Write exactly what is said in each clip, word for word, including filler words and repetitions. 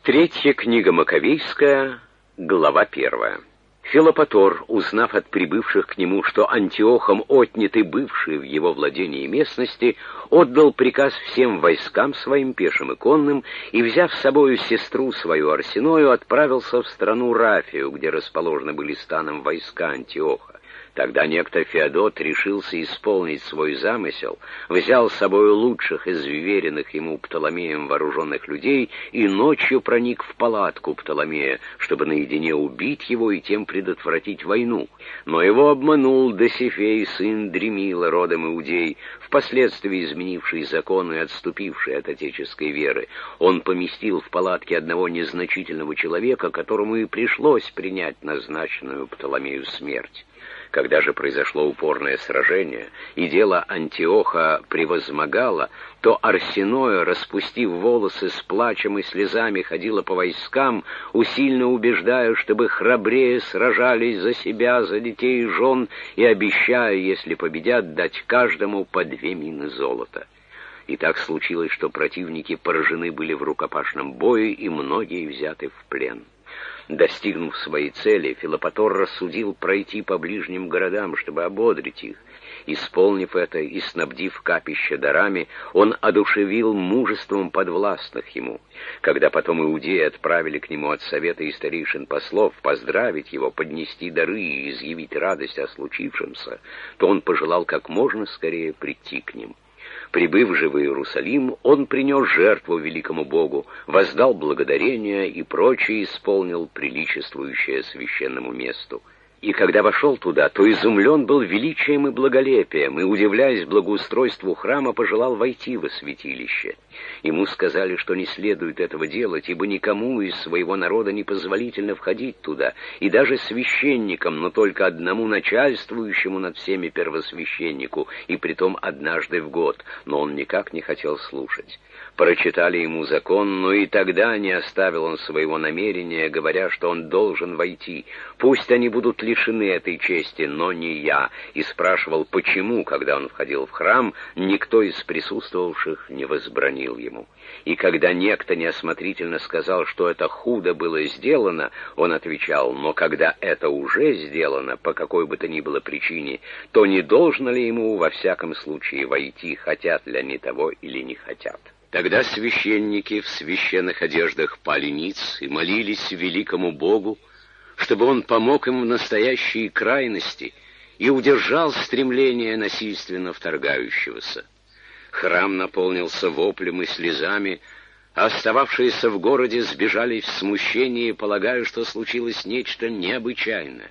Третья книга Маковейская, глава первая. Филопатор, узнав от прибывших к нему, что Антиохом отняты бывшие в его владении местности, отдал приказ всем войскам своим, пешим и конным, и, взяв с собою сестру свою Арсеною, отправился в страну Рафию, где расположены были станом войска Антиоха. Тогда некто Феодот решился исполнить свой замысел, взял с собой лучших из вверенных ему Птоломеем вооруженных людей и ночью проник в палатку Птоломея, чтобы наедине убить его и тем предотвратить войну. Но его обманул Досифей, сын Дремила, родом Иудей, впоследствии изменивший закон и отступивший от отеческой веры. Он поместил в палатке одного незначительного человека, которому и пришлось принять назначенную Птоломею смерть. Когда же произошло упорное сражение, и дело Антиоха превозмогало, то Арсеноя, распустив волосы, с плачем и слезами ходила по войскам, усильно убеждая, чтобы храбрее сражались за себя, за детей и жен, и обещая, если победят, дать каждому по две мины золота. И так случилось, что противники поражены были в рукопашном бою, и многие взяты в плен. Достигнув своей цели, Филопатор рассудил пройти по ближним городам, чтобы ободрить их. Исполнив это и снабдив капище дарами, он одушевил мужеством подвластных ему. Когда потом иудеи отправили к нему от совета и старейшин послов поздравить его, поднести дары и изъявить радость о случившемся, то он пожелал как можно скорее прийти к ним. Прибыв же в Иерусалим, он принес жертву великому Богу, воздал благодарение и прочее исполнил приличествующее священному месту. И когда вошел туда, то изумлен был величием и благолепием, и, удивляясь благоустройству храма, пожелал войти во святилище. Ему сказали, что не следует этого делать, ибо никому из своего народа не позволительно входить туда, и даже священникам, но только одному начальствующему над всеми первосвященнику, и притом однажды в год, но он никак не хотел слушать. Прочитали ему закон, но и тогда не оставил он своего намерения, говоря, что он должен войти. Пусть они будут лишены этой чести, но не я. И спрашивал, почему, когда он входил в храм, никто из присутствовавших не возбранил ему. И когда некто неосмотрительно сказал, что это худо было сделано, он отвечал, но когда это уже сделано, по какой бы то ни было причине, то не должно ли ему во всяком случае войти, хотят ли они того или не хотят. Тогда священники в священных одеждах пали ниц и молились великому Богу, чтобы он помог им в настоящей крайности и удержал стремление насильственно вторгающегося. Храм наполнился воплем и слезами, а остававшиеся в городе сбежали в смущении, полагая, что случилось нечто необычайное.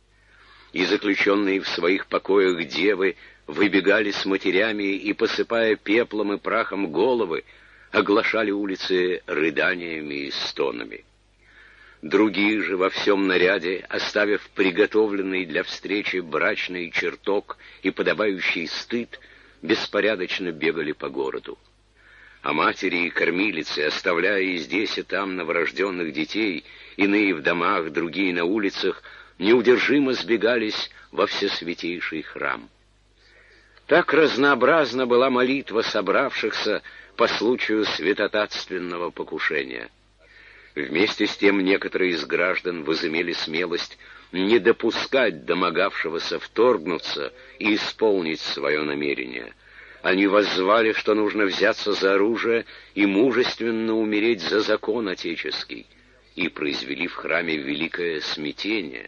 И заключенные в своих покоях девы выбегали с матерями и, посыпая пеплом и прахом головы, оглашали улицы рыданиями и стонами. Другие же во всем наряде, оставив приготовленный для встречи брачный чертог и подобающий стыд, беспорядочно бегали по городу. А матери и кормилицы, оставляя и здесь, и там новорожденных детей, иные в домах, другие на улицах, неудержимо сбегались во всесвятейший храм. Так разнообразна была молитва собравшихся по случаю святотатственного покушения. Вместе с тем некоторые из граждан возымели смелость не допускать домогавшегося вторгнуться и исполнить свое намерение. Они воззвали, что нужно взяться за оружие и мужественно умереть за закон отеческий, и произвели в храме великое смятение.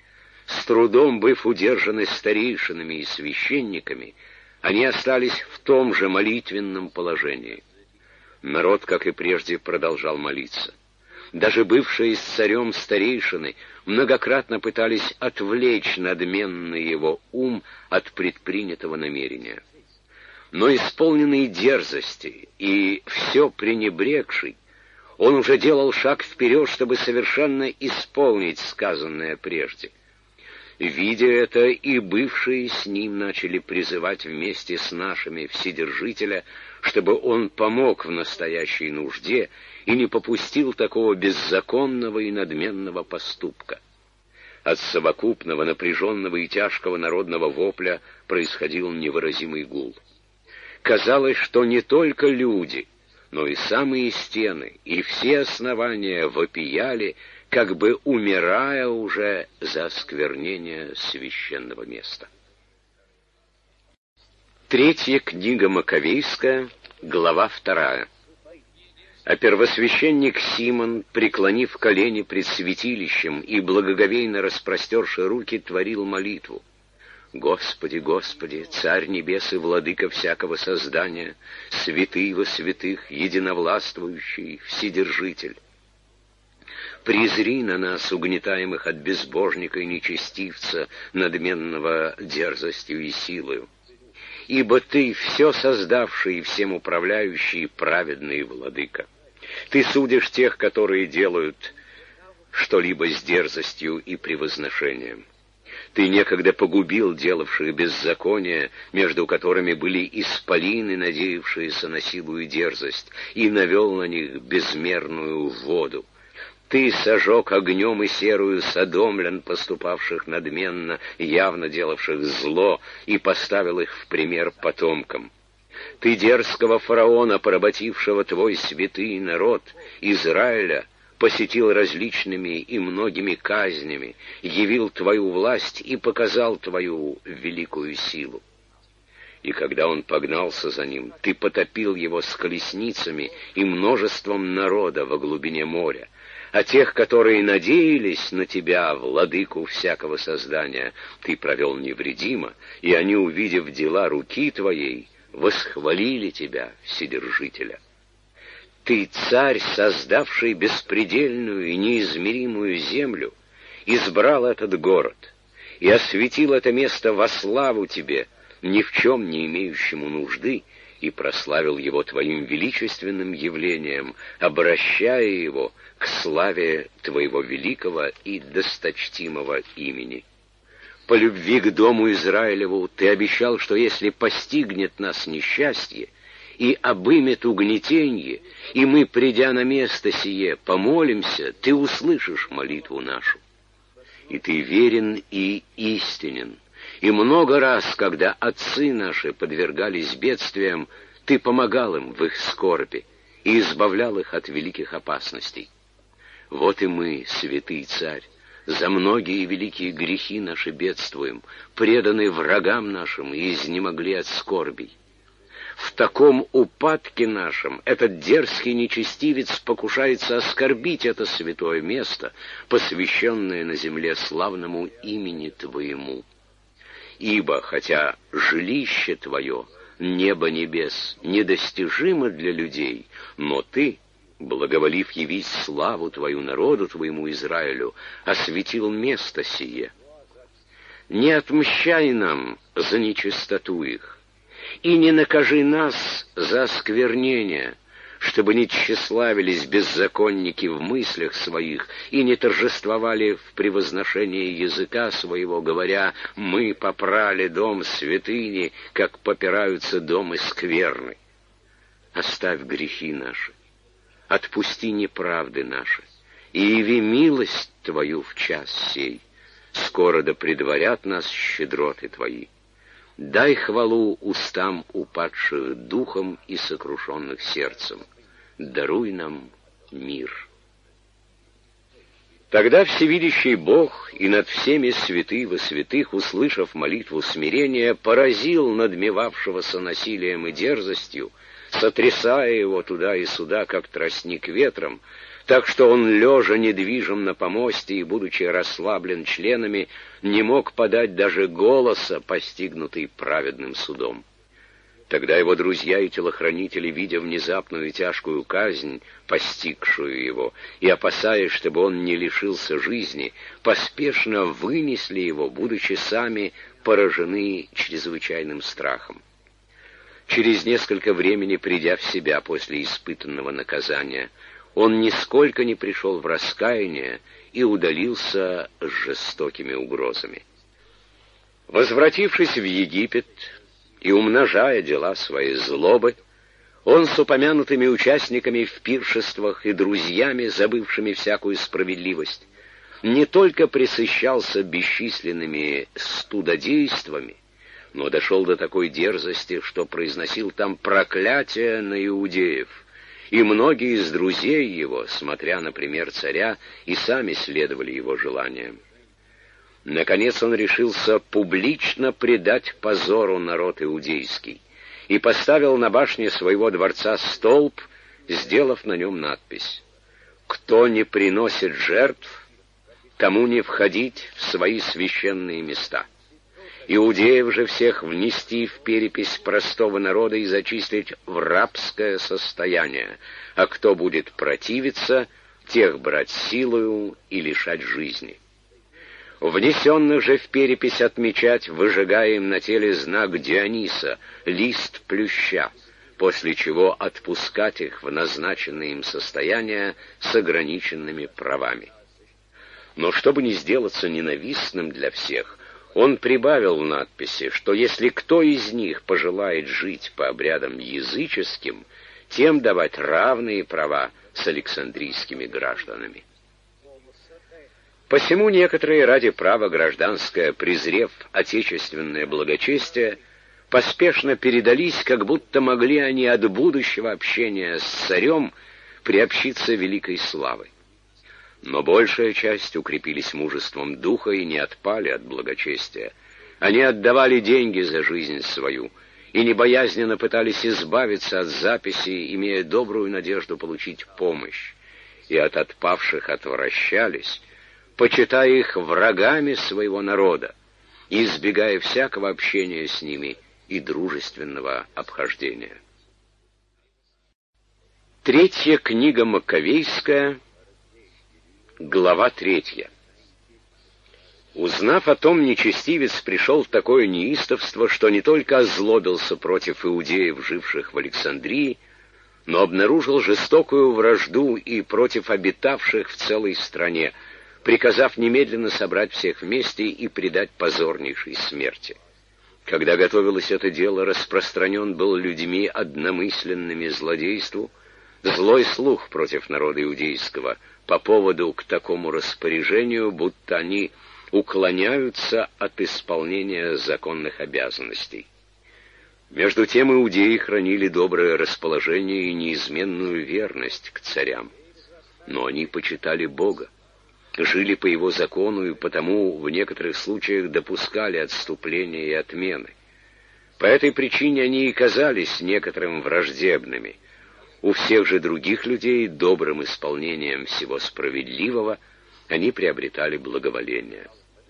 С трудом быв удержаны старейшинами и священниками, они остались в том же молитвенном положении. Народ, как и прежде, продолжал молиться. Даже бывшие с царем старейшины многократно пытались отвлечь надменный его ум от предпринятого намерения. Но исполненный дерзости и все пренебрегший, он уже делал шаг вперед, чтобы совершенно исполнить сказанное прежде. Видя это, и бывшие с ним начали призывать вместе с нашими Вседержителя, чтобы он помог в настоящей нужде и не попустил такого беззаконного и надменного поступка. От совокупного, напряженного и тяжкого народного вопля происходил невыразимый гул. Казалось, что не только люди, но и самые стены, и все основания вопияли, как бы умирая уже за осквернение священного места. Третья книга Маковейская, глава вторая. А первосвященник Симон, преклонив колени пред святилищем и благоговейно распростерши руки, творил молитву. «Господи, Господи, Царь Небес и Владыка всякого создания, святый во святых, единовластвующий, Вседержитель, презри на нас, угнетаемых от безбожника и нечестивца, надменного дерзостью и силою. Ибо Ты, все создавший и всем управляющий, праведный Владыка. Ты судишь тех, которые делают что-либо с дерзостью и превозношением. Ты некогда погубил делавших беззаконие, между которыми были исполины, надеявшиеся на силу и дерзость, и навел на них безмерную воду. Ты сожег огнем и серую содомлян, поступавших надменно, явно делавших зло, и поставил их в пример потомкам. Ты дерзкого фараона, поработившего твой святый народ, Израиля, посетил различными и многими казнями, явил твою власть и показал твою великую силу. И когда он погнался за ним, ты потопил его с колесницами и множеством народа во глубине моря, а тех, которые надеялись на тебя, владыку всякого создания, ты провел невредимо, и они, увидев дела руки твоей, восхвалили тебя, Вседержителя. Ты, царь, создавший беспредельную и неизмеримую землю, избрал этот город и осветил это место во славу тебе, ни в чем не имеющему нужды, и прославил его твоим величественным явлением, обращая его к славе твоего великого и досточтимого имени. По любви к дому Израилеву ты обещал, что если постигнет нас несчастье и обымет угнетенье, и мы, придя на место сие, помолимся, ты услышишь молитву нашу. И ты верен и истинен, и много раз, когда отцы наши подвергались бедствиям, ты помогал им в их скорби и избавлял их от великих опасностей. Вот и мы, святый царь, за многие великие грехи наши бедствуем, преданы врагам нашим и изнемогли от скорбей. В таком упадке нашем этот дерзкий нечестивец покушается оскорбить это святое место, посвященное на земле славному имени Твоему. Ибо, хотя жилище Твое, небо небес, недостижимо для людей, но Ты, благоволив явить славу Твою народу Твоему Израилю, осветил место сие. Не отмщай нам за нечистоту их, и не накажи нас за осквернение, чтобы не тщеславились беззаконники в мыслях своих и не торжествовали в превозношении языка своего, говоря: «Мы попрали дом святыни, как попираются домы скверны». Оставь грехи наши, отпусти неправды наши, и яви милость Твою в час сей. Скоро да предварят нас щедроты Твои. Дай хвалу устам упадших духом и сокрушенных сердцем. Даруй нам мир. Тогда всевидящий Бог и над всеми святый во святых, услышав молитву смирения, поразил надмевавшегося насилием и дерзостью, сотрясая его туда и сюда, как тростник ветром, так что он, лежа недвижим на помосте и будучи расслаблен членами, не мог подать даже голоса, постигнутый праведным судом. Тогда его друзья и телохранители, видя внезапную и тяжкую казнь, постигшую его, и опасаясь, чтобы он не лишился жизни, поспешно вынесли его, будучи сами поражены чрезвычайным страхом. Через несколько времени, придя в себя после испытанного наказания, он нисколько не пришел в раскаяние и удалился с жестокими угрозами. Возвратившись в Египет и умножая дела своей злобы, он с упомянутыми участниками в пиршествах и друзьями, забывшими всякую справедливость, не только пресыщался бесчисленными студодействами, но дошел до такой дерзости, что произносил там проклятия на иудеев, и многие из друзей его, смотря на пример царя, и сами следовали его желаниям. Наконец он решился публично предать позору народ иудейский и поставил на башне своего дворца столб, сделав на нем надпись: «Кто не приносит жертв, тому не входить в свои священные места. Иудеев же всех внести в перепись простого народа и зачислить в рабское состояние, а кто будет противиться, тех брать силою и лишать жизни. Внесенных же в перепись отмечать, выжигая им на теле знак Диониса, лист плюща, после чего отпускать их в назначенное им состояние с ограниченными правами». Но чтобы не сделаться ненавистным для всех, он прибавил в надписи, что если кто из них пожелает жить по обрядам языческим, тем давать равные права с александрийскими гражданами. Посему некоторые ради права гражданское, презрев отечественное благочестие, поспешно передались, как будто могли они от будущего общения с царем приобщиться великой славы. Но большая часть укрепились мужеством духа и не отпали от благочестия. Они отдавали деньги за жизнь свою и небоязненно пытались избавиться от записи, имея добрую надежду получить помощь, и от отпавших отвращались, почитая их врагами своего народа, избегая всякого общения с ними и дружественного обхождения. Третья книга Маковейская, глава третья. Узнав о том, нечестивец пришел в такое неистовство, что не только озлобился против иудеев, живших в Александрии, но обнаружил жестокую вражду и против обитавших в целой стране, приказав немедленно собрать всех вместе и предать позорнейшей смерти. Когда готовилось это дело, распространен был людьми одномысленными злодейству злой слух против народа иудейского по поводу к такому распоряжению, будто они уклоняются от исполнения законных обязанностей. Между тем иудеи хранили доброе расположение и неизменную верность к царям. Но они почитали Бога, жили по его закону и потому в некоторых случаях допускали отступления и отмены. По этой причине они и казались некоторым враждебными. У всех же других людей добрым исполнением всего справедливого они приобретали благоволение.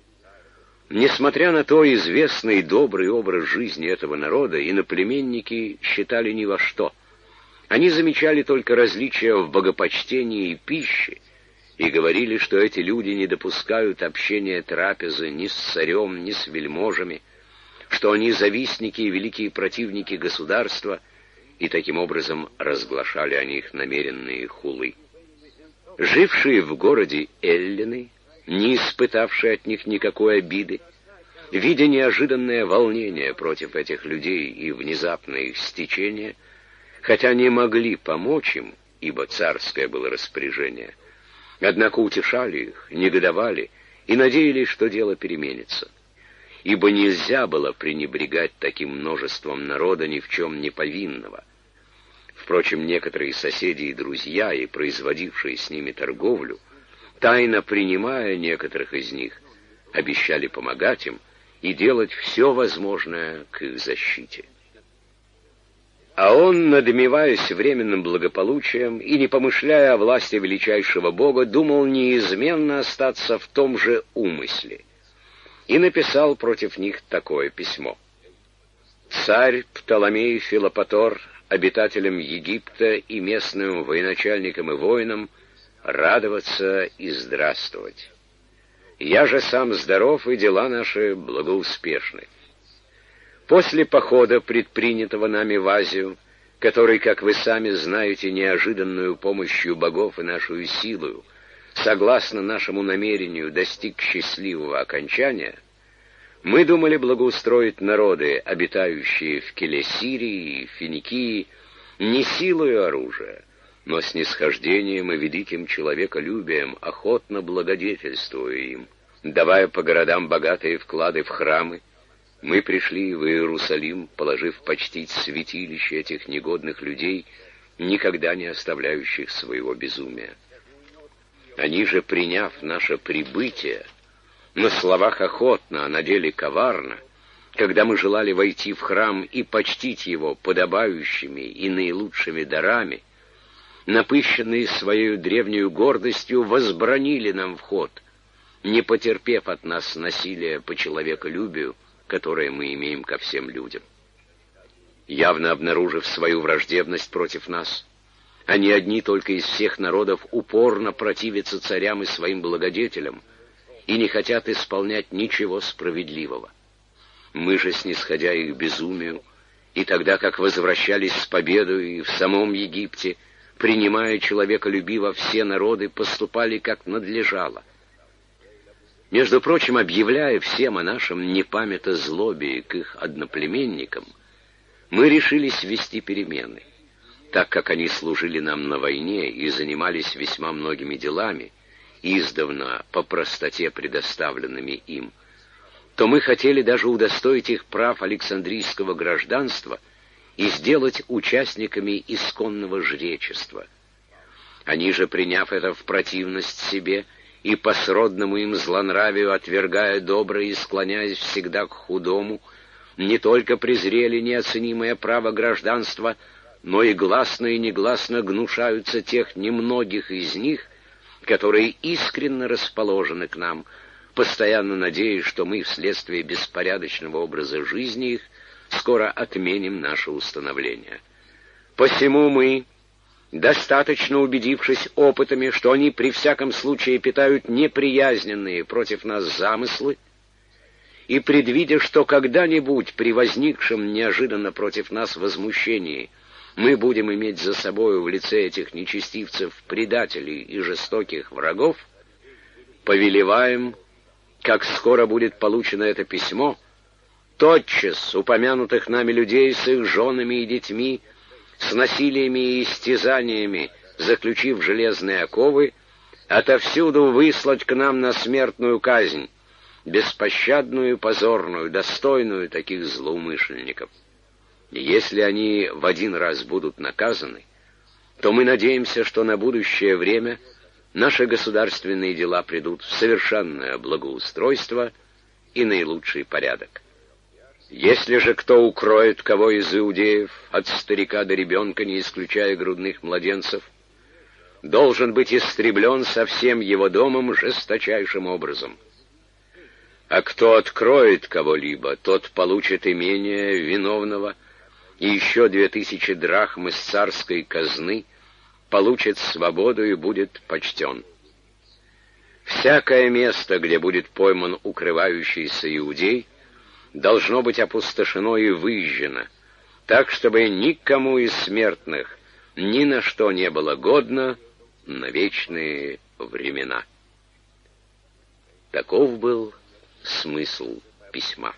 Несмотря на то, известный и добрый образ жизни этого народа иноплеменники считали ни во что. Они замечали только различия в богопочтении и пище и говорили, что эти люди не допускают общения трапезы ни с царем, ни с вельможами, что они завистники и великие противники государства, и таким образом разглашали о них намеренные хулы. Жившие в городе эллины, не испытавшие от них никакой обиды, видя неожиданное волнение против этих людей и внезапное их стечение, хотя не могли помочь им, ибо царское было распоряжение, однако утешали их, негодовали и надеялись, что дело переменится. Ибо нельзя было пренебрегать таким множеством народа ни в чем не повинного. Впрочем, некоторые соседи и друзья, и производившие с ними торговлю, тайно принимая некоторых из них, обещали помогать им и делать все возможное к их защите. А он, надмеваясь временным благополучием и не помышляя о власти величайшего Бога, думал неизменно остаться в том же умысле, и написал против них такое письмо: «Царь Птоломей Филопатор, обитателям Египта и местным военачальникам и воинам, радоваться и здравствовать. Я же сам здоров, и дела наши благоуспешны. После похода, предпринятого нами в Азию, который, как вы сами знаете, неожиданную помощью богов и нашу силою, согласно нашему намерению, достиг счастливого окончания, мы думали благоустроить народы, обитающие в Келесирии и Финикии, не силою оружия, но снисхождением и великим человеколюбием, охотно благодетельствуя им. Давая по городам богатые вклады в храмы, мы пришли в Иерусалим, положив почтить святилище этих негодных людей никогда не оставляющих своего безумия. Они же, приняв наше прибытие, на словах охотно, а на деле коварно, когда мы желали войти в храм и почтить его подобающими и наилучшими дарами, напыщенные своей древнею гордостью, возбранили нам вход, не потерпев от нас насилия по человеколюбию, которое мы имеем ко всем людям. Явно обнаружив свою враждебность против нас, они одни только из всех народов упорно противятся царям и своим благодетелям и не хотят исполнять ничего справедливого. Мы же, снисходя их безумию, и тогда как возвращались с победой и в самом Египте, принимая человеколюбиво все народы, поступали как надлежало. Между прочим, объявляя всем о нашем непамятозлобии к их одноплеменникам, мы решились ввести перемены. Так как они служили нам на войне и занимались весьма многими делами, издавна по простоте предоставленными им, то мы хотели даже удостоить их прав Александрийского гражданства и сделать участниками исконного жречества. Они же, приняв это в противность себе и по сродному им злонравию отвергая доброе и склоняясь всегда к худому, не только презрели неоценимое право гражданства, но и гласно и негласно гнушаются тех немногих из них, которые искренне расположены к нам, постоянно надеясь, что мы вследствие беспорядочного образа жизни их скоро отменим наше установление. Посему мы, достаточно убедившись опытами, что они при всяком случае питают неприязненные против нас замыслы, и предвидя, что когда-нибудь при возникшем неожиданно против нас возмущении мы будем иметь за собою в лице этих нечестивцев предателей и жестоких врагов, повелеваем, как скоро будет получено это письмо, тотчас упомянутых нами людей с их женами и детьми, с насилиями и истязаниями, заключив железные оковы, отовсюду выслать к нам на смертную казнь, беспощадную и позорную, достойную таких злоумышленников. И если они в один раз будут наказаны, то мы надеемся, что на будущее время наши государственные дела придут в совершенное благоустройство и наилучший порядок. Если же кто укроет кого из иудеев, от старика до ребенка, не исключая грудных младенцев, должен быть истреблен со всем его домом жесточайшим образом. А кто откроет кого-либо, тот получит имение виновного и еще две тысячи драхм из царской казны, получит свободу и будет почтен. Всякое место, где будет пойман укрывающийся иудей, должно быть опустошено и выжжено, так, чтобы никому из смертных ни на что не было годно на вечные времена. Таков был смысл письма.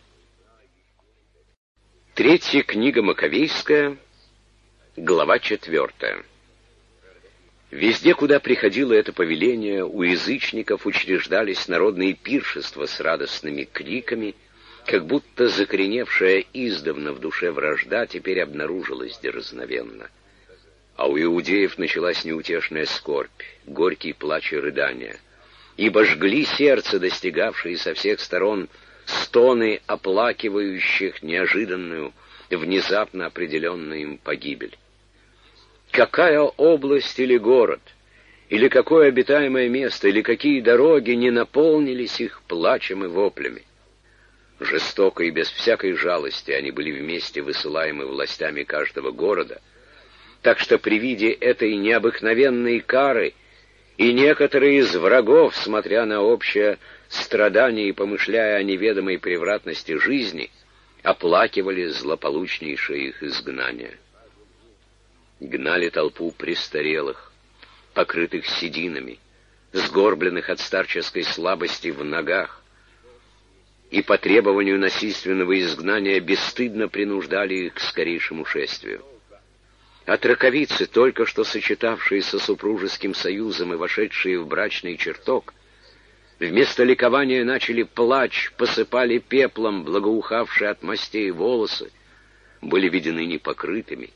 Третья книга Маковейская, глава четвертая. Везде, куда приходило это повеление, у язычников учреждались народные пиршества с радостными криками, как будто закореневшая издавна в душе вражда теперь обнаружилась дерзновенно. А у иудеев началась неутешная скорбь, горький плач и рыдания, ибо жгли сердце, достигавшие со всех сторон стоны оплакивающих неожиданную, внезапно определенную им погибель. Какая область или город, или какое обитаемое место, или какие дороги не наполнились их плачем и воплями? Жестоко и без всякой жалости они были вместе высылаемы властями каждого города, так что при виде этой необыкновенной кары и некоторые из врагов, смотря на общее страдание и помышляя о неведомой превратности жизни, оплакивали злополучнейшее их изгнание. Гнали толпу престарелых, покрытых сединами, сгорбленных от старческой слабости в ногах, и по требованию насильственного изгнания бесстыдно принуждали их к скорейшему шествию. Отроковицы, только что сочетавшиеся супружеским союзом и вошедшие в брачный чертог, вместо ликования начали плач, посыпали пеплом благоухавшие от мастей волосы, были видены непокрытыми,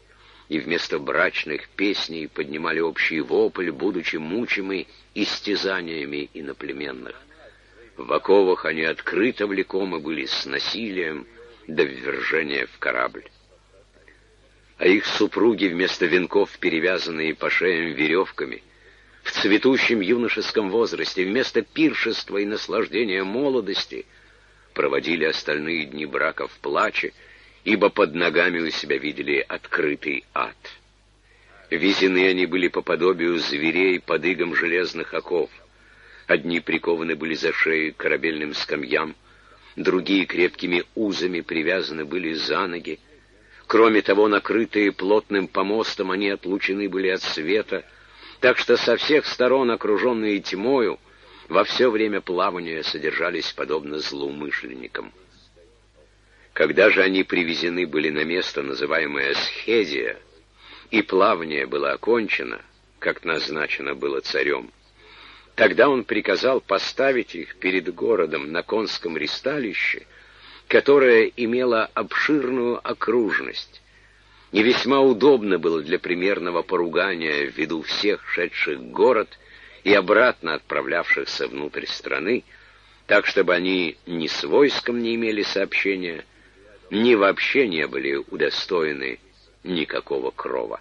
и вместо брачных песней поднимали общий вопль, будучи мучимы истязаниями иноплеменных. В оковах они открыто влекомы были с насилием до ввержения в корабль. А их супруги, вместо венков, перевязанные по шеям веревками, в цветущем юношеском возрасте, вместо пиршества и наслаждения молодости, проводили остальные дни брака в плаче, ибо под ногами у себя видели открытый ад. Везены они были по подобию зверей под игом железных оков. Одни прикованы были за шею к корабельным скамьям, другие крепкими узами привязаны были за ноги. Кроме того, накрытые плотным помостом, они отлучены были от света, так что со всех сторон, окруженные тьмою, во все время плавания содержались подобно злоумышленникам. Когда же они привезены были на место, называемое Схедия, и плавание было окончено, как назначено было царем, тогда он приказал поставить их перед городом на конском ристалище, которое имело обширную окружность, и весьма удобно было для примерного поругания ввиду всех шедших в город и обратно отправлявшихся внутрь страны, так, чтобы они ни с войском не имели сообщения, ни вообще не были удостоены никакого крова.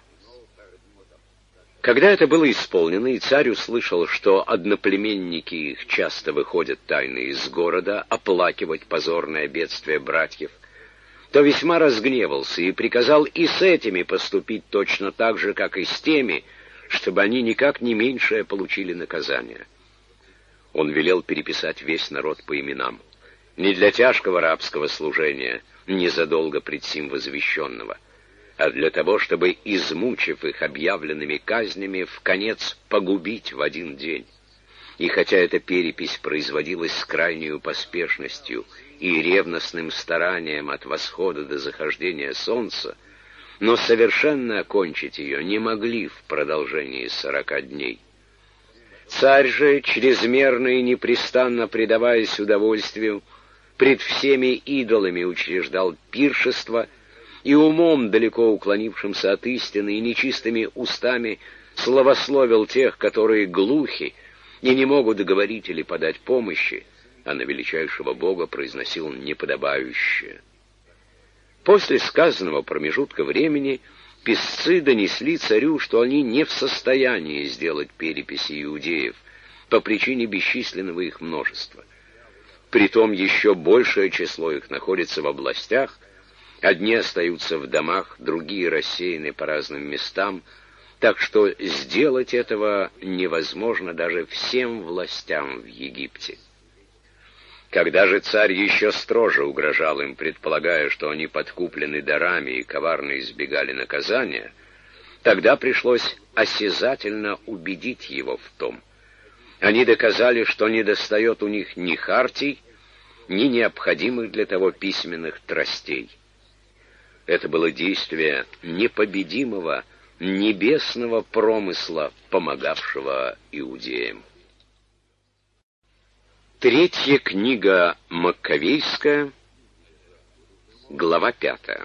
Когда это было исполнено, и царь услышал, что одноплеменники их часто выходят тайно из города оплакивать позорное бедствие братьев, то весьма разгневался и приказал и с этими поступить точно так же, как и с теми, чтобы они никак не меньшее получили наказание. Он велел переписать весь народ по именам, не для тяжкого рабского служения, незадолго пред сим возвещенного, а для того, чтобы, измучив их объявленными казнями, вконец погубить в один день. И хотя эта перепись производилась с крайней поспешностью и ревностным старанием от восхода до захождения солнца, но совершенно окончить ее не могли в продолжении сорока дней. Царь же, чрезмерно и непрестанно предаваясь удовольствию, пред всеми идолами учреждал пиршество, и умом, далеко уклонившимся от истины, и нечистыми устами славословил тех, которые глухи и не могут говорить или подать помощи, а на величайшего Бога произносил неподобающее. После сказанного промежутка времени писцы донесли царю, что они не в состоянии сделать переписи иудеев по причине бесчисленного их множества. Притом еще большее число их находится в областях, одни остаются в домах, другие рассеяны по разным местам, так что сделать этого невозможно даже всем властям в Египте. Когда же царь еще строже угрожал им, предполагая, что они подкуплены дарами и коварно избегали наказания, тогда пришлось осязательно убедить его в том. Они доказали, что недостает у них ни хартий, ни необходимых для того письменных тростей. Это было действие непобедимого, небесного промысла, помогавшего иудеям. Третья книга Маккавейская, глава пятая.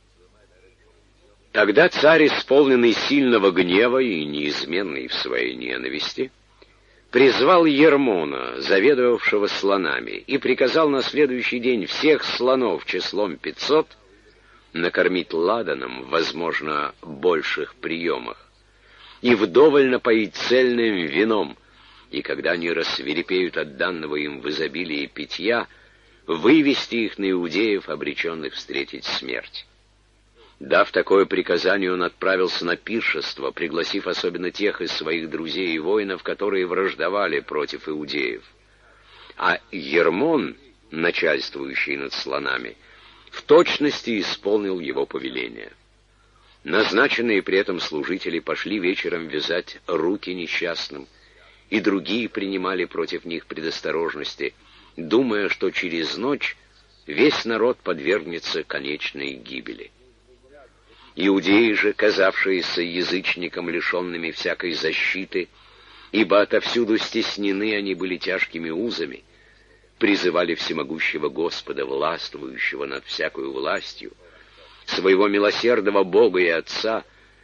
Тогда царь, исполненный сильного гнева и неизменный в своей ненависти, призвал Ермона, заведовавшего слонами, и приказал на следующий день всех слонов числом пятьсот накормить ладаном, возможно, больших приемах, и вдоволь напоить цельным вином, и когда они рассвирепеют от данного им в изобилии питья, вывести их на иудеев, обреченных встретить смерть. Дав такое приказание, он отправился на пиршество, пригласив особенно тех из своих друзей и воинов, которые враждовали против иудеев. А Ермон, начальствующий над слонами, в точности исполнил его повеление. Назначенные при этом служители пошли вечером вязать руки несчастным, и другие принимали против них предосторожности, думая, что через ночь весь народ подвергнется конечной гибели. Иудеи же, казавшиеся язычникам, лишенными всякой защиты, ибо отовсюду стеснены они были тяжкими узами, призывали всемогущего Господа, властвующего над всякою властью, своего милосердного Бога и Отца,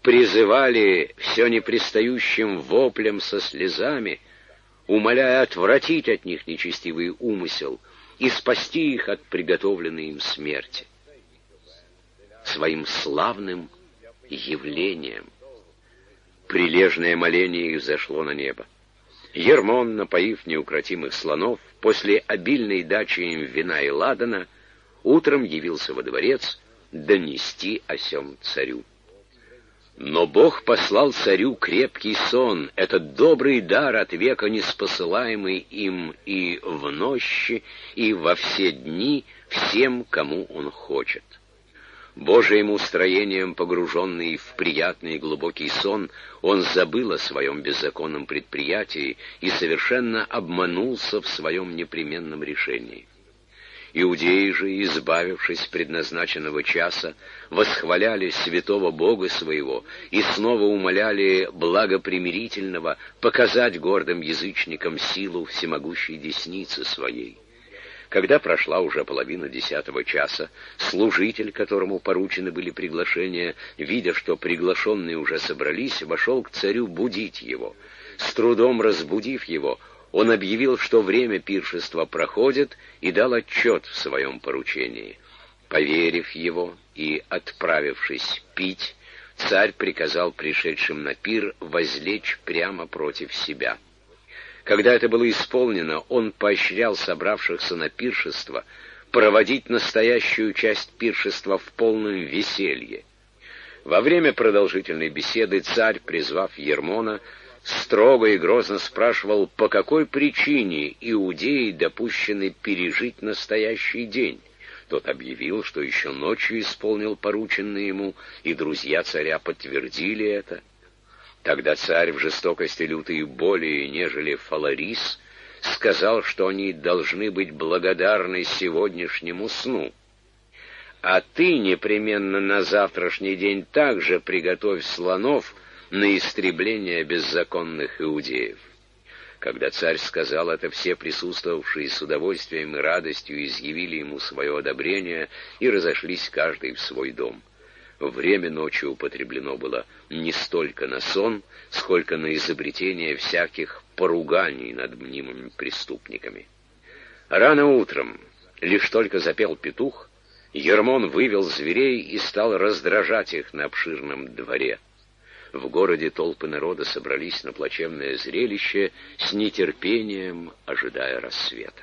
призывали все непрестающим воплем со слезами, умоляя отвратить от них нечестивый умысел и спасти их от приготовленной им смерти. Своим славным явлением прилежное моление их взошло на небо. Ермон, напоив неукротимых слонов, после обильной дачи им вина и ладана, утром явился во дворец донести о сем царю. Но Бог послал царю крепкий сон, этот добрый дар от века неспосылаемый им и в нощи, и во все дни всем, кому он хочет. Божиим устроением погруженный в приятный и глубокий сон, он забыл о своем беззаконном предприятии и совершенно обманулся в своем непременном решении. Иудеи же, избавившись предназначенного часа, восхваляли святого Бога своего и снова умоляли благопримирительного показать гордым язычникам силу всемогущей десницы своей. Когда прошла уже половина десятого часа, служитель, которому поручены были приглашения, видя, что приглашенные уже собрались, вошел к царю будить его. С трудом разбудив его, он объявил, что время пиршества проходит, и дал отчет в своем поручении. Поверив его и отправившись пить, царь приказал пришедшим на пир возлечь прямо против себя. Когда это было исполнено, он поощрял собравшихся на пиршество проводить настоящую часть пиршества в полном веселье. Во время продолжительной беседы царь, призвав Ермона, строго и грозно спрашивал, по какой причине иудеи допущены пережить настоящий день. Тот объявил, что еще ночью исполнил порученное ему, и друзья царя подтвердили это. Тогда царь в жестокости лютой более, нежели Фаларис, сказал, что они должны быть благодарны сегодняшнему сну. А ты непременно на завтрашний день также приготовь слонов на истребление беззаконных иудеев. Когда царь сказал это, все присутствовавшие с удовольствием и радостью изъявили ему свое одобрение и разошлись каждый в свой дом. Время ночи употреблено было не столько на сон, сколько на изобретение всяких поруганий над мнимыми преступниками. Рано утром, лишь только запел петух, Ермон вывел зверей и стал раздражать их на обширном дворе. В городе толпы народа собрались на плачевное зрелище, с нетерпением ожидая рассвета.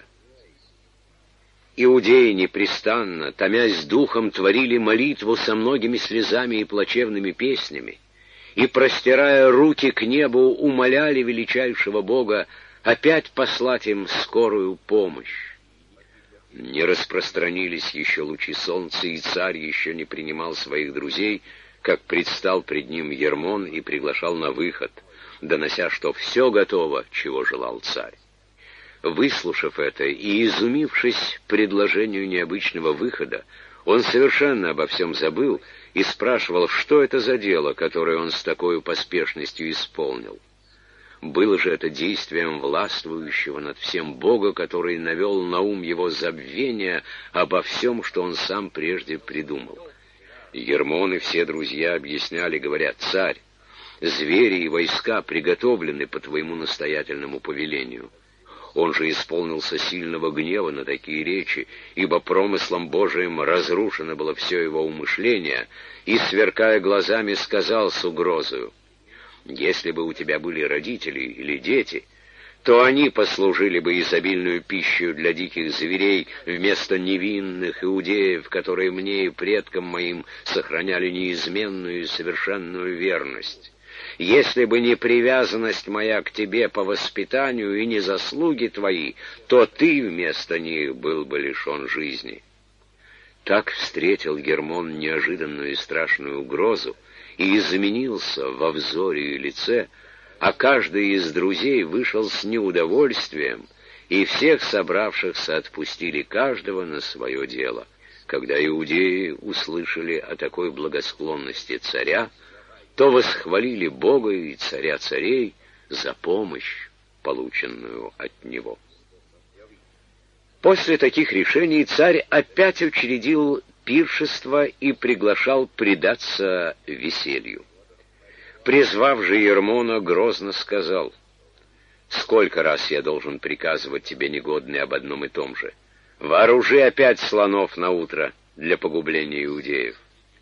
Иудеи непрестанно, томясь духом, творили молитву со многими слезами и плачевными песнями, и, простирая руки к небу, умоляли величайшего Бога опять послать им скорую помощь. Не распространились еще лучи солнца, и царь еще не принимал своих друзей, как предстал пред ним Ермон и приглашал на выход, донося, что все готово, чего желал царь. Выслушав это и изумившись предложению необычного выхода, он совершенно обо всем забыл и спрашивал, что это за дело, которое он с такой поспешностью исполнил. Было же это действием властвующего над всем Бога, который навел на ум его забвение обо всем, что он сам прежде придумал. Ермон и все друзья объясняли, говоря: «Царь, звери и войска приготовлены по твоему настоятельному повелению». Он же исполнился сильного гнева на такие речи, ибо промыслом Божиим разрушено было все его умышление, и, сверкая глазами, сказал с угрозою: «Если бы у тебя были родители или дети, то они послужили бы изобильную пищей для диких зверей вместо невинных иудеев, которые мне и предкам моим сохраняли неизменную и совершенную верность. Если бы не привязанность моя к тебе по воспитанию и не заслуги твои, то ты вместо них был бы лишен жизни». Так встретил Ермон неожиданную и страшную угрозу и изменился во взоре и лице, а каждый из друзей вышел с неудовольствием, и всех собравшихся отпустили каждого на свое дело. Когда иудеи услышали о такой благосклонности царя, то восхвалили Бога и царя царей за помощь, полученную от него. После таких решений царь опять учредил пиршество и приглашал предаться веселью. Призвав же Ермона, грозно сказал: «Сколько раз я должен приказывать тебе, негодный, об одном и том же? Вооружи опять слонов на утро для погубления иудеев».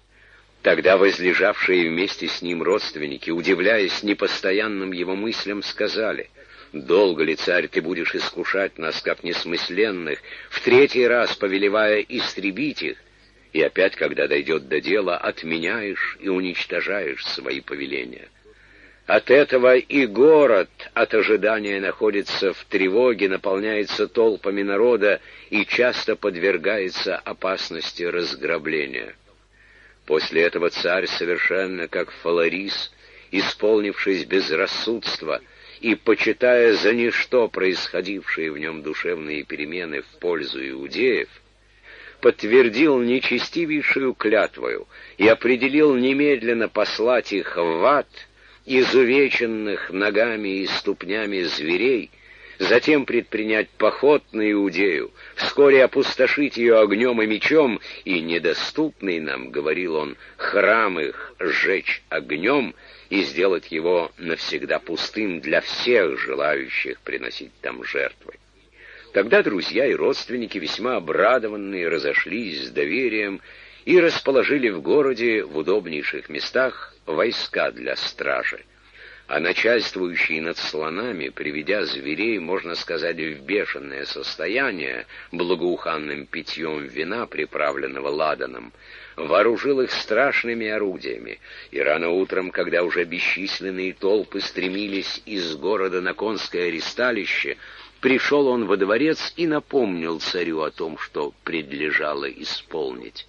Тогда возлежавшие вместе с ним родственники, удивляясь непостоянным его мыслям, сказали: «Долго ли, царь, ты будешь искушать нас, как несмысленных, в третий раз повелевая истребить их, и опять, когда дойдет до дела, отменяешь и уничтожаешь свои повеления? От этого и город от ожидания находится в тревоге, наполняется толпами народа и часто подвергается опасности разграбления». После этого царь, совершенно как Фаларис, исполнившись безрассудства и почитая за ничто происходившие в нем душевные перемены в пользу иудеев, подтвердил нечестивейшую клятвою и определил немедленно послать их в ад, изувеченных ногами и ступнями зверей, затем предпринять поход на Иудею, вскоре опустошить ее огнем и мечом, и недоступный нам, говорил он, храм их сжечь огнем и сделать его навсегда пустым для всех желающих приносить там жертвы. Тогда друзья и родственники, весьма обрадованные, разошлись с доверием и расположили в городе в удобнейших местах войска для стражи. А начальствующий над слонами, приведя зверей, можно сказать, в бешеное состояние, благоуханным питьем вина, приправленного ладаном, вооружил их страшными орудиями, и рано утром, когда уже бесчисленные толпы стремились из города на конское ристалище, пришел он во дворец и напомнил царю о том, что предлежало исполнить.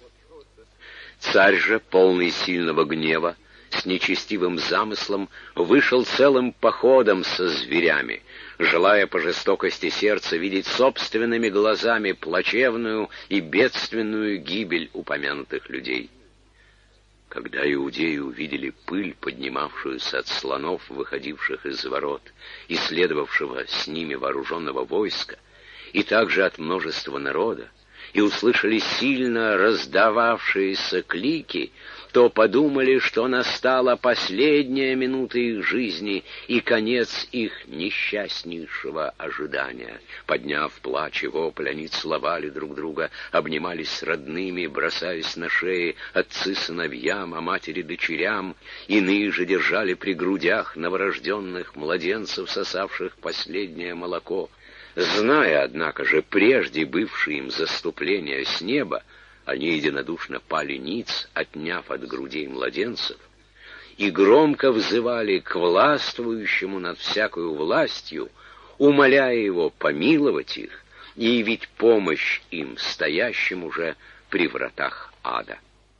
Царь же, полный сильного гнева, с нечестивым замыслом, вышел целым походом со зверями, желая по жестокости сердца видеть собственными глазами плачевную и бедственную гибель упомянутых людей. Когда иудеи увидели пыль, поднимавшуюся от слонов, выходивших из ворот, и следовавшего с ними вооруженного войска, и также от множества народа, и услышали сильно раздававшиеся клики, то подумали, что настала последняя минута их жизни и конец их несчастнейшего ожидания. Подняв плач и вопль, они целовали друг друга, обнимались с родными, бросаясь на шеи отцы сыновьям, а матери дочерям, иные же держали при грудях новорожденных младенцев, сосавших последнее молоко. Зная, однако же, прежде бывшие им заступления с неба, они единодушно пали ниц, отняв от грудей младенцев, и громко взывали к властвующему над всякою властью, умоляя его помиловать их и явить помощь им, стоящим уже при вратах ада.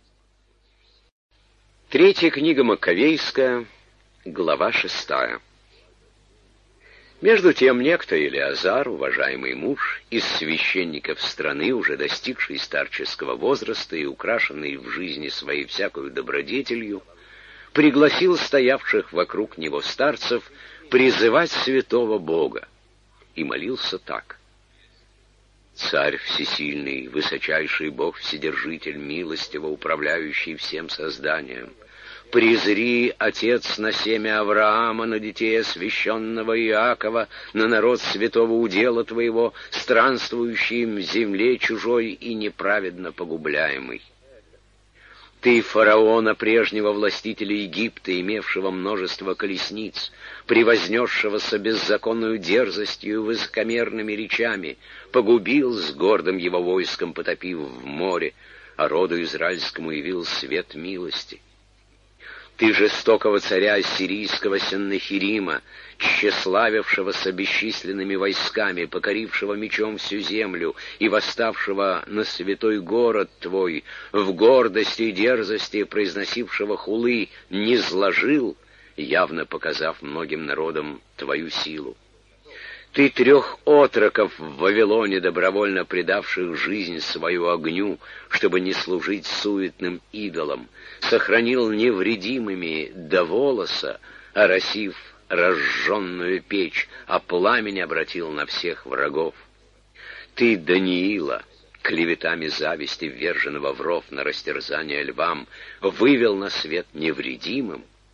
Третья книга Маковейская, глава шестая. Между тем некто Елеазар, уважаемый муж, из священников страны, уже достигший старческого возраста и украшенный в жизни своей всякою добродетелью, пригласил стоявших вокруг него старцев призывать святого Бога и молился так: «Царь всесильный, высочайший Бог Вседержитель, милостиво управляющий всем созданием, презри, Отец, на семя Авраама, на детей освященного Иакова, на народ святого удела Твоего, странствующим в земле чужой и неправедно погубляемый. Ты, фараона, прежнего властителя Египта, имевшего множество колесниц, превознесшегося беззаконную дерзостью и высокомерными речами, погубил с гордым его войском, потопив в море, а роду израильскому явил свет милости. Ты, жестокого царя ассирийского Сеннахирима, тщеславившегося бесчисленными войсками, покорившего мечом всю землю и восставшего на святой город твой, в гордости и дерзости произносившего хулы, низложил, явно показав многим народам твою силу. Ты трех отроков в Вавилоне, добровольно предавших жизнь свою огню, чтобы не служить суетным идолам, сохранил невредимыми до волоса, оросив разжженную печь, а пламень обратил на всех врагов. Ты, Даниила, клеветами зависти, вверженного в ров на растерзание львам, вывел на свет невредимым,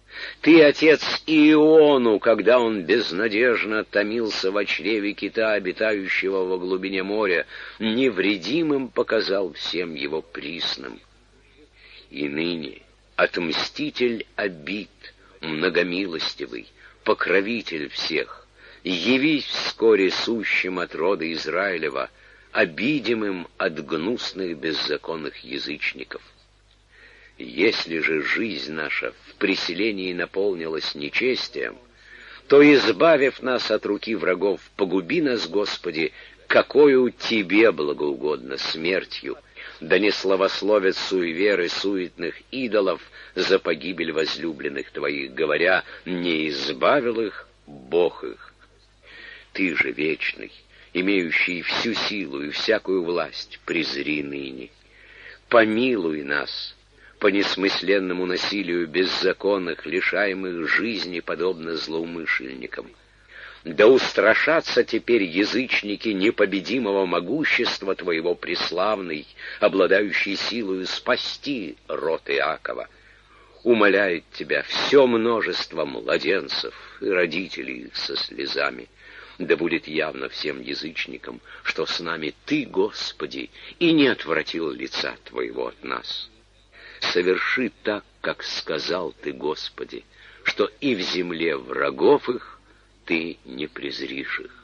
Ты отец Иону, когда он безнадежно томился в чреве кита, обитающего во глубине моря, невредимым показал всем его присным. И ныне отмститель обид, многомилостивый, покровитель всех, явись вскоре сущим от рода Израилева, обидимым от гнусных беззаконных язычников. Если же жизнь наша в преселении наполнилась нечестием, то, избавив нас от руки врагов, погуби нас, Господи, какою Тебе благоугодно смертью, да не славословят суеверы суетных идолов за погибель возлюбленных Твоих, говоря, не избавил их Бог их. Ты же вечный, имеющий всю силу и всякую власть, презри ныне. Помилуй нас по несмысленному насилию беззаконных, лишаемых жизни, подобно злоумышленникам. Да устрашатся теперь язычники непобедимого могущества Твоего, преславный, обладающий силою спасти род Иакова. Умоляет Тебя все множество младенцев и родителей их со слезами. Да будет явно всем язычникам, что с нами Ты, Господи, и не отвратил лица Твоего от нас. Соверши так, как сказал Ты, Господи, что и в земле врагов их Ты не презришь их.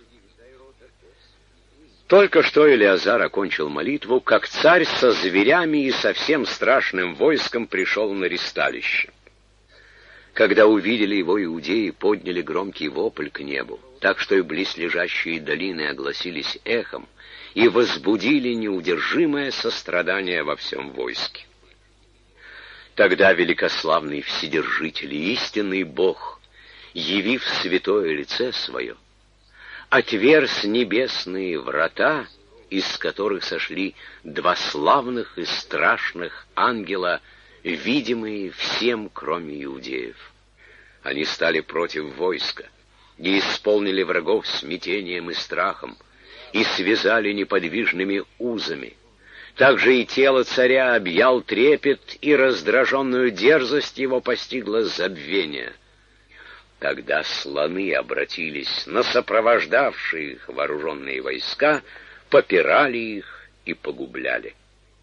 Только что Элиазар окончил молитву, как царь со зверями и со всем страшным войском пришел на ристалище. Когда увидели его иудеи, подняли громкий вопль к небу, так что и близлежащие долины огласились эхом и возбудили неудержимое сострадание во всем войске. Тогда великославный Вседержитель и истинный Бог, явив святое лице свое, отверз небесные врата, из которых сошли два славных и страшных ангела, видимые всем, кроме иудеев. Они стали против войска, и исполнили врагов смятением и страхом, и связали неподвижными узами. Также и тело царя объял трепет, и раздраженную дерзость его постигла забвение. Тогда слоны обратились на сопровождавшие их вооруженные войска, попирали их и погубляли.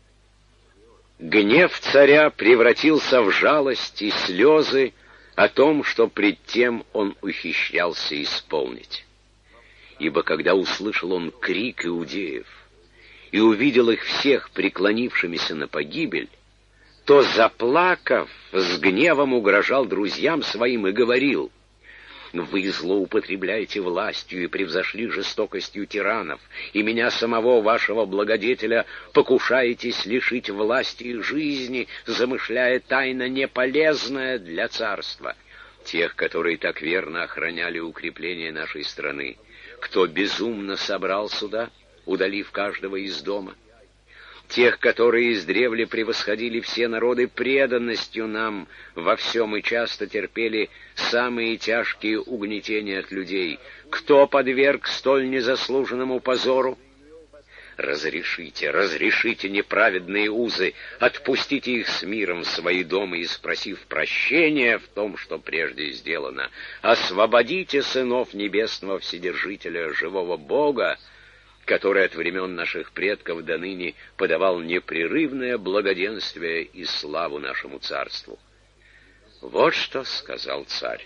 Гнев царя превратился в жалость и слезы о том, что пред тем он ухищрялся исполнить. Ибо когда услышал он крик иудеев и увидел их всех преклонившимися на погибель, то, заплакав, с гневом угрожал друзьям своим и говорил: «Вы злоупотребляете властью и превзошли жестокостью тиранов, и меня самого, вашего благодетеля, покушаетесь лишить власти и жизни, замышляя тайно неполезное для царства. Тех, которые так верно охраняли укрепление нашей страны, кто безумно собрал сюда, удалив каждого из дома. Тех, которые издревле превосходили все народы преданностью нам во всем и часто терпели самые тяжкие угнетения от людей. Кто подверг столь незаслуженному позору? Разрешите, разрешите неправедные узы, отпустите их с миром в свои дома и, спросив прощения в том, что прежде сделано, освободите сынов небесного Вседержителя, живого Бога, который от времен наших предков до ныне подавал непрерывное благоденствие и славу нашему царству». Вот что сказал царь.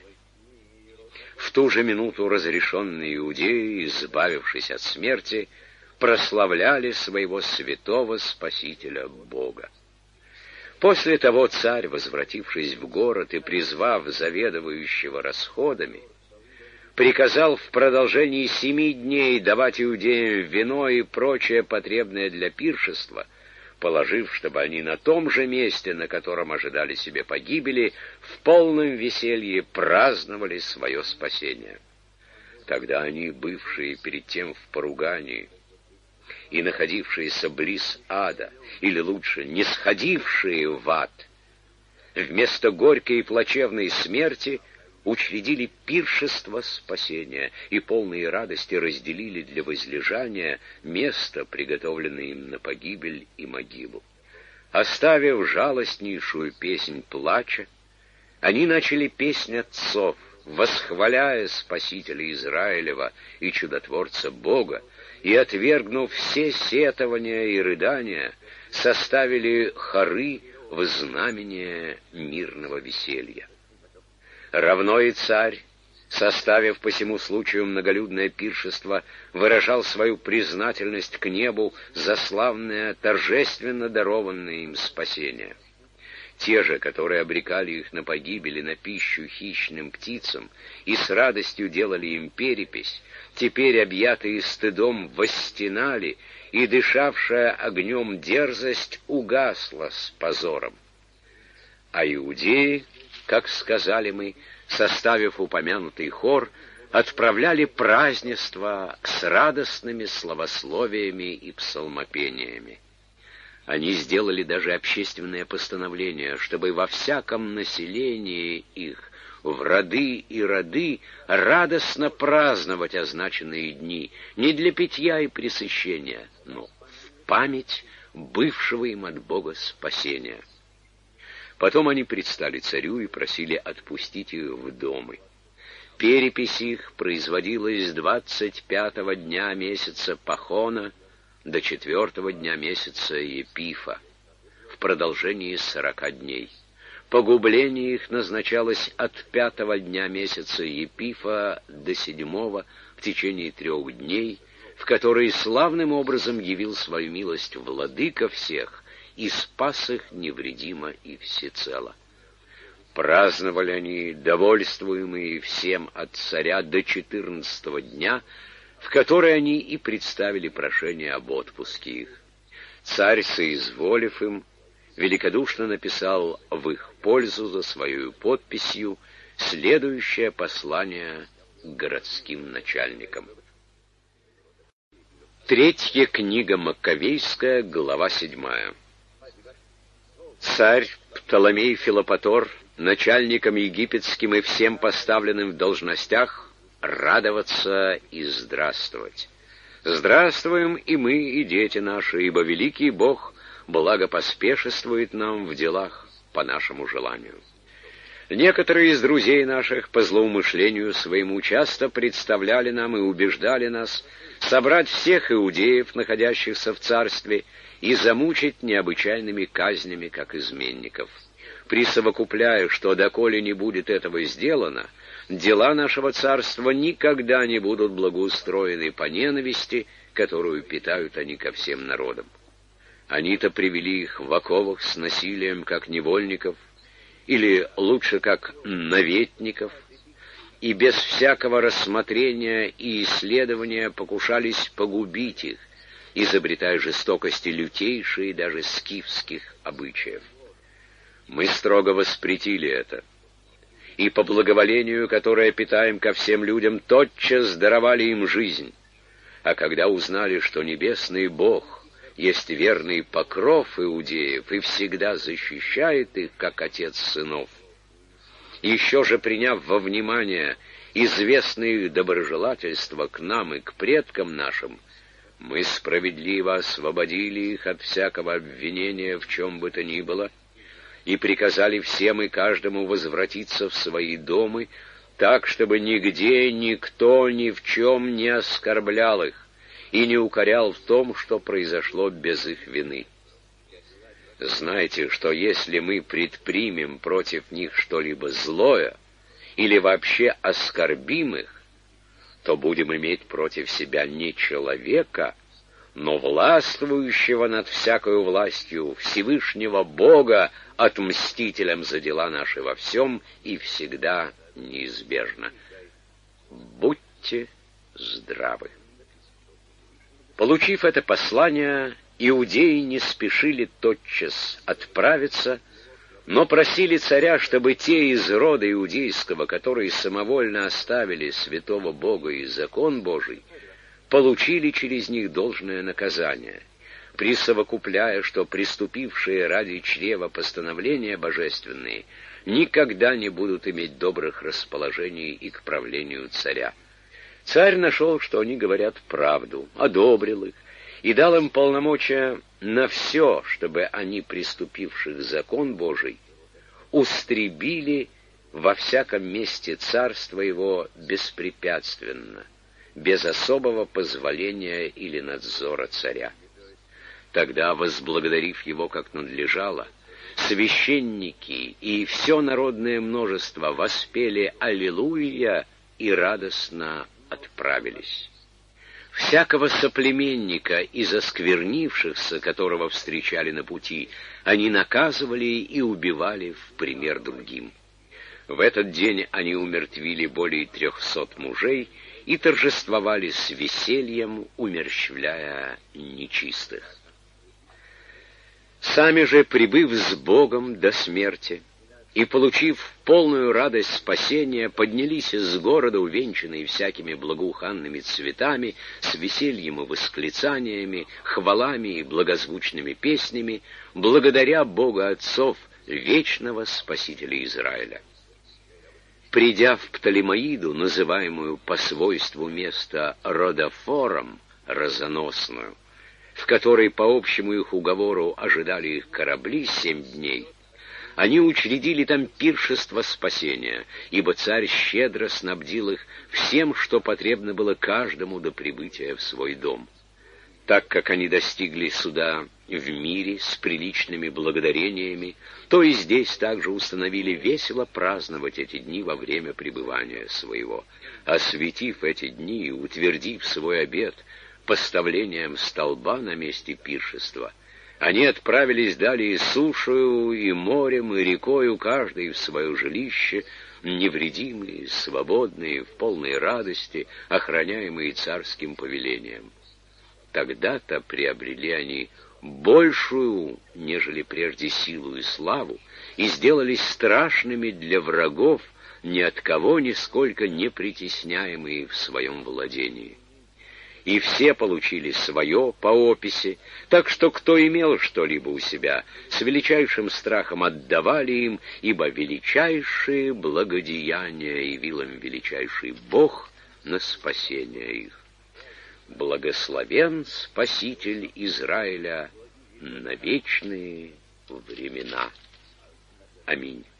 В ту же минуту разрешенные иудеи, избавившись от смерти, прославляли своего святого Спасителя Бога. После того царь, возвратившись в город и призвав заведующего расходами, приказал в продолжении семи дней давать иудеям вино и прочее потребное для пиршества, положив, чтобы они на том же месте, на котором ожидали себе погибели, в полном веселье праздновали свое спасение. Тогда они, бывшие перед тем в поругании и находившиеся близ ада, или лучше, не сходившие в ад, вместо горькой и плачевной смерти учредили пиршество спасения и полные радости разделили для возлежания место, приготовленное им на погибель и могилу. Оставив жалостнейшую песнь плача, Они начали песнь отцов, восхваляя Спасителя Израилева и Чудотворца Бога, и, отвергнув все сетования и рыдания, составили хоры в знамение мирного веселья. Равно и царь, составив по сему случаю многолюдное пиршество, выражал свою признательность к небу за славное, торжественно дарованное им спасение. Те же, которые обрекали их на погибель и на пищу хищным птицам и с радостью делали им перепись, теперь, объятые стыдом, восстенали, и дышавшая огнем дерзость угасла с позором. А иудеи, как сказали мы, составив упомянутый хор, отправляли празднества с радостными славословиями и псалмопениями. Они сделали даже общественное постановление, чтобы во всяком населении их, в роды и роды, радостно праздновать означенные дни, не для питья и пресыщения, но в память бывшего им от Бога спасения. Потом они предстали царю и просили отпустить их в домы. Перепись их производилась с двадцать пятого дня месяца Пахона до четвертого дня месяца Епифа, в продолжении сорока дней. Погубление их назначалось от пятого дня месяца Епифа до седьмого в течение трех дней, в которые славным образом явил свою милость Владыка всех и спас их невредимо и всецело. Праздновали они, довольствуемые всем от царя, до четырнадцатого дня, в который они и представили прошение об отпуске их. Царь, соизволив им, великодушно написал в их пользу за свою подписью следующее послание городским начальникам. Третья книга Маккавейская, глава седьмая. Царь Птоломей Филопатор, начальникам египетским и всем поставленным в должностях, радоваться и здравствовать. Здравствуем и мы, и дети наши, ибо великий Бог благопоспешествует нам в делах по нашему желанию. Некоторые из друзей наших по злоумышлению своему часто представляли нам и убеждали нас собрать всех иудеев, находящихся в царстве, и замучить необычайными казнями, как изменников. Присовокупляя, что доколе не будет этого сделано, дела нашего царства никогда не будут благоустроены по ненависти, которую питают они ко всем народам. Они-то привели их в оковах с насилием, как невольников, или лучше, как наветников, и без всякого рассмотрения и исследования покушались погубить их, изобретая жестокости лютейшие даже скифских обычаев. Мы строго воспретили это, и по благоволению, которое питаем ко всем людям, тотчас даровали им жизнь. А когда узнали, что небесный Бог есть верный покров иудеев и всегда защищает их, как отец сынов, еще же приняв во внимание известные доброжелательства к нам и к предкам нашим, мы справедливо освободили их от всякого обвинения в чем бы то ни было, и приказали всем и каждому возвратиться в свои дома, так, чтобы нигде никто ни в чем не оскорблял их и не укорял в том, что произошло без их вины. Знайте, что если мы предпримем против них что-либо злое или вообще оскорбим их, то будем иметь против себя не человека, но властвующего над всякою властью Всевышнего Бога, отмстителем за дела наши во всем и всегда неизбежно. Будьте здравы. Получив это послание, иудеи не спешили тотчас отправиться, но просили царя, чтобы те из рода иудейского, которые самовольно оставили святого Бога и закон Божий, получили через них должное наказание, присовокупляя, что приступившие ради чрева постановления божественные никогда не будут иметь добрых расположений и к правлению царя. Царь нашел, что они говорят правду, одобрил их и дал им полномочия на все, чтобы они, приступивших закон Божий, устребили во всяком месте царства его беспрепятственно, без особого позволения или надзора царя. Тогда, возблагодарив его как надлежало, священники и все народное множество воспели «Аллилуйя» и радостно отправились. Всякого соплеменника из осквернившихся, которого встречали на пути, они наказывали и убивали в пример другим. В этот день они умертвили более трехсот мужей и торжествовали с весельем, умерщвляя нечистых. Сами же, прибыв с Богом до смерти и получив полную радость спасения, поднялись из города, увенчанные всякими благоуханными цветами, с весельем и восклицаниями, хвалами и благозвучными песнями, благодаря Бога Отцов, вечного Спасителя Израиля. Придя в Птолемаиду, называемую по свойству места Родофором, разоносную, в которой по общему их уговору ожидали их корабли семь дней, они учредили там пиршество спасения, ибо царь щедро снабдил их всем, что потребно было каждому до прибытия в свой дом. Так как они достигли суда в мире с приличными благодарениями, то и здесь также установили весело праздновать эти дни во время пребывания своего. Осветив эти дни и утвердив свой обет поставлением столба на месте пиршества, они отправились далее сушою и морем, и рекою, каждый в свое жилище, невредимые, свободные, в полной радости, охраняемые царским повелением. Тогда-то приобрели они большую, нежели прежде, силу и славу, и сделались страшными для врагов, ни от кого нисколько не притесняемые в своем владении. И все получили свое по описи, так что кто имел что-либо у себя, с величайшим страхом отдавали им, ибо величайшие благодеяния явил им величайший Бог на спасение их. Благословен Спаситель Израиля на вечные времена. Аминь.